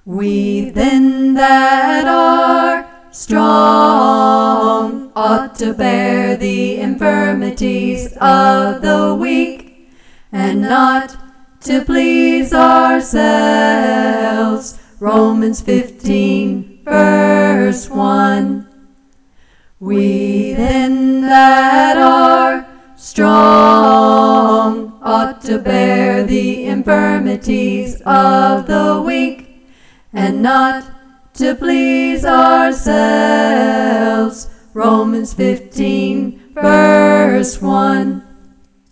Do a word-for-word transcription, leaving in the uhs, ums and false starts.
We then that are strong ought to bear the infirmities of the weak, and not to please ourselves. Romans fifteen, verse one. We then that are strong ought to bear the infirmities of the weak, and not to please ourselves. Romans fifteen, verse one.